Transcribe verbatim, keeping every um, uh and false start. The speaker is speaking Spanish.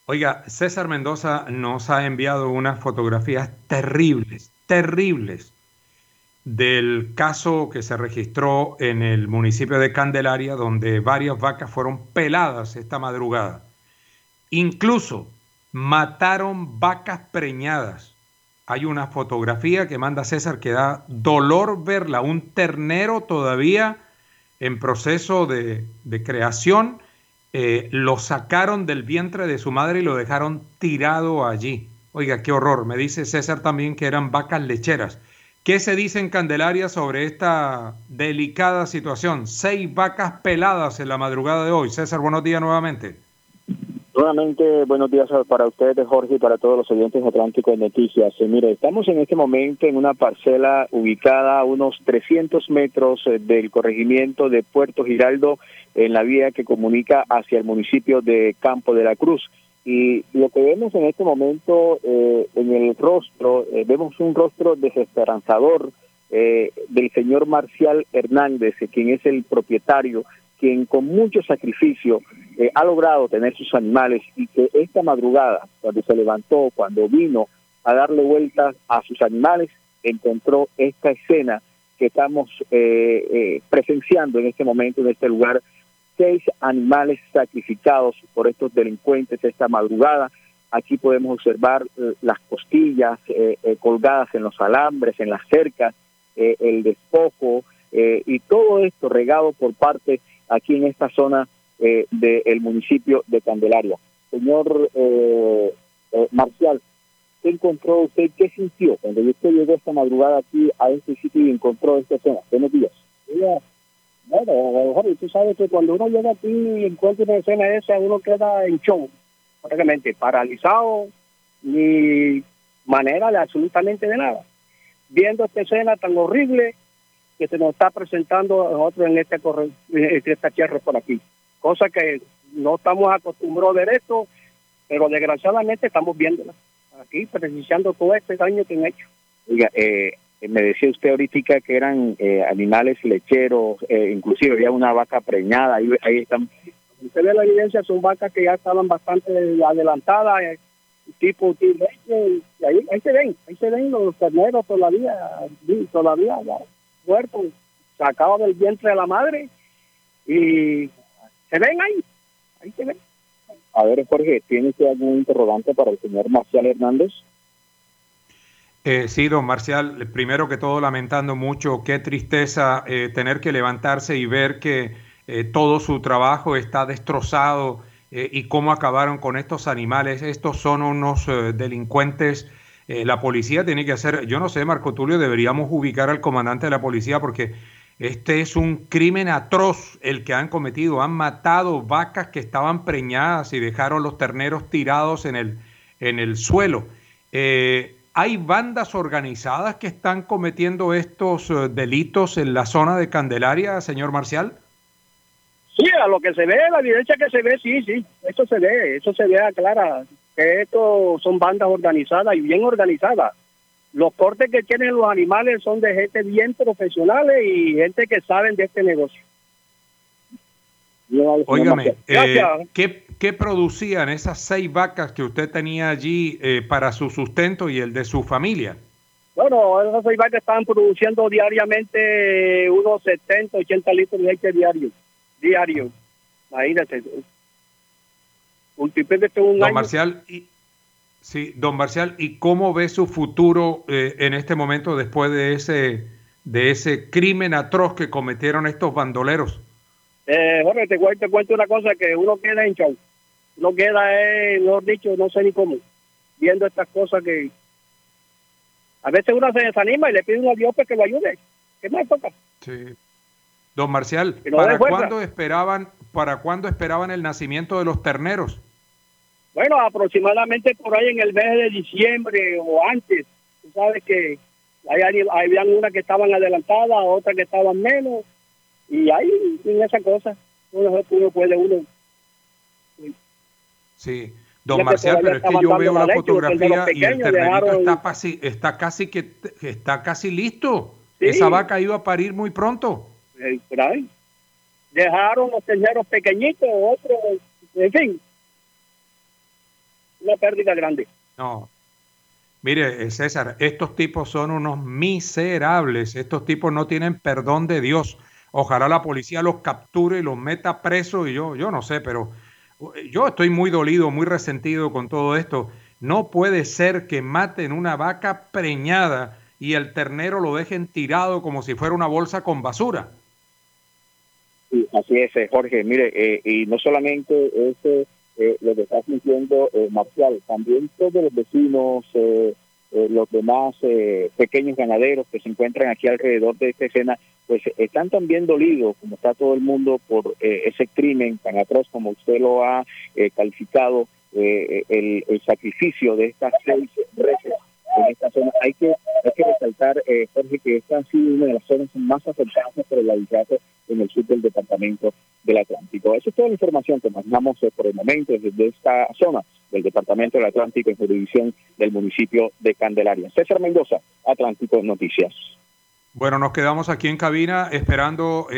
Oiga, César Mendoza nos ha enviado unas fotografías terribles, terribles del caso que se registró en el municipio de Candelaria, donde varias vacas fueron peladas esta madrugada. Incluso mataron vacas preñadas. Hay una fotografía que manda César que da dolor verla, un ternero todavía en proceso de, de creación, eh, lo sacaron del vientre de su madre y lo dejaron tirado allí. Oiga, qué horror. Me dice César también que eran vacas lecheras. ¿Qué se dice en Candelaria sobre esta delicada situación? Seis vacas peladas en la madrugada de hoy. César, buenos días nuevamente. Nuevamente, buenos días para ustedes, Jorge, y para todos los oyentes de Atlántico de Noticias. Eh, mire, estamos en este momento en una parcela ubicada a unos trescientos metros eh, del corregimiento de Puerto Giraldo, en la vía que comunica hacia el municipio de Campo de la Cruz. Y lo que vemos en este momento eh, en el rostro, eh, vemos un rostro desesperanzador eh, del señor Marcial Hernández, eh, quien es el propietario, quien con mucho sacrificio eh, ha logrado tener sus animales, y que esta madrugada, cuando se levantó, cuando vino a darle vueltas a sus animales, encontró esta escena que estamos eh, eh, presenciando en este momento, en este lugar. Seis animales sacrificados por estos delincuentes esta madrugada. Aquí podemos observar eh, las costillas eh, eh, colgadas en los alambres, en las cercas, eh, el despojo, eh, y todo esto regado por parte aquí en esta zona eh, del municipio de Candelaria. Señor eh, eh, Marcial, ¿qué encontró usted? ¿Qué sintió cuando usted llegó esta madrugada aquí a este sitio y encontró esta escena? Buenos días. Mira, bueno, Jorge, tú sabes que cuando uno llega aquí y encuentra una escena esa, uno queda en shock, prácticamente paralizado, ni manera de absolutamente de nada. Viendo esta escena tan horrible que se nos está presentando a nosotros en este corre, en esta tierra por aquí, cosa que no estamos acostumbrados a ver esto, pero desgraciadamente estamos viéndola aquí, presenciando todo este daño que han hecho. Oiga, eh, me decía usted ahorita que eran eh, animales lecheros, eh, inclusive había una vaca preñada, ahí, ahí están. Usted ve la evidencia, son vacas que ya estaban bastante adelantadas, eh, tipo tigre, y ahí, ahí se ven, ahí se ven los terneros todavía, todavía ya muertos, sacados del vientre de la madre, y se ven ahí, ahí se ven. A ver, Jorge, ¿tiene usted algún interrogante para el señor Marcial Hernández? Eh, sí, don Marcial, primero que todo lamentando mucho, qué tristeza eh, tener que levantarse y ver que eh, todo su trabajo está destrozado eh, y cómo acabaron con estos animales. Estos son unos eh, delincuentes. Eh, la policía tiene que hacer, yo no sé, Marco Tulio, deberíamos ubicar al comandante de la policía porque este es un crimen atroz el que han cometido. Han matado vacas que estaban preñadas y dejaron los terneros tirados en el, en el suelo. Eh, ¿Hay bandas organizadas que están cometiendo estos uh, delitos en la zona de Candelaria, señor Marcial? Sí, a lo que se ve, la evidencia que se ve, sí, sí, eso se ve, eso se ve clara, que estos son bandas organizadas y bien organizadas. Los cortes que tienen los animales son de gente bien profesionales y gente que saben de este negocio. Óigame, eh, ¿qué, ¿qué producían esas seis vacas que usted tenía allí eh, para su sustento y el de su familia? Bueno, esas seis vacas estaban produciendo diariamente unos setenta, ochenta litros de leche diario. Diario. Imagínate. Multiplíquese un Don año. Marcial, y, sí, don Marcial, ¿y cómo ve su futuro eh, en este momento después de ese, de ese crimen atroz que cometieron estos bandoleros? Eh, Jorge, te, te cuento una cosa, que uno queda en show. Uno queda, eh, mejor dicho, no sé ni cómo, viendo estas cosas que a veces uno se desanima y le pide a Dios pues, que lo ayude. ¿Qué más toca? Sí. Don Marcial, no ¿para cuándo esperaban, para cuándo esperaban el nacimiento de los terneros? Bueno, aproximadamente por ahí en el mes de diciembre o antes. Tú sabes que hay, habían unas que estaban adelantadas, otras que estaban menos. Y ahí, en esa cosa, uno, uno puede uno. Sí, don Marcial, pero es que yo veo la fotografía y el ternerito está casi, está casi que está casi listo. Sí. Esa vaca iba a parir muy pronto. Eh, por ahí. Dejaron los terneros pequeñitos, otros, en fin. una pérdida grande. No. Mire, César, estos tipos son unos miserables. Estos tipos no tienen perdón de Dios. Ojalá la policía los capture y los meta presos. Y yo, yo no sé, pero yo estoy muy dolido, muy resentido con todo esto. No puede ser que maten una vaca preñada y el ternero lo dejen tirado como si fuera una bolsa con basura. Sí, así es, eh, Jorge. Mire, eh, y no solamente ese eh, lo que está sintiendo eh, Marcial, también todos los vecinos, eh, eh, los demás eh, pequeños ganaderos que se encuentran aquí alrededor de esta escena, pues están también dolidos, como está todo el mundo, por eh, ese crimen tan atroz como usted lo ha eh, calificado, eh, el, el sacrificio de estas seis reses en esta zona. Hay que hay que resaltar, eh, Jorge, que esta ha sido una de las zonas más afectadas por el abigeato en el sur del departamento del Atlántico. Esa es toda la información que manejamos eh, por el momento desde esta zona del departamento del Atlántico en jurisdicción del municipio de Candelaria. César Mendoza, Atlántico Noticias. Bueno, nos quedamos aquí en cabina esperando